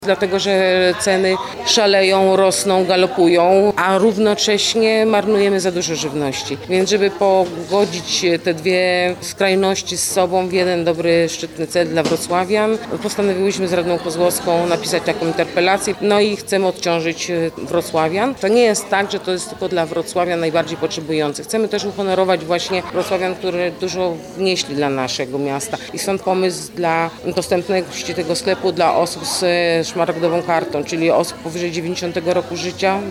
Dlatego, że ceny szaleją, rosną, galopują, a równocześnie marnujemy za dużo żywności. Więc żeby pogodzić te dwie skrajności z sobą w jeden dobry, szczytny cel dla wrocławian, postanowiłyśmy z Radą Kozłowską napisać taką interpelację. No i chcemy odciążyć wrocławian. To nie jest tak, że to jest tylko dla wrocławian najbardziej potrzebujących. Chcemy też uhonorować właśnie wrocławian, którzy dużo wnieśli dla naszego miasta. I stąd pomysł dla dostępności tego sklepu dla osób z szmaragdową kartą, czyli osób powyżej 90 roku życia,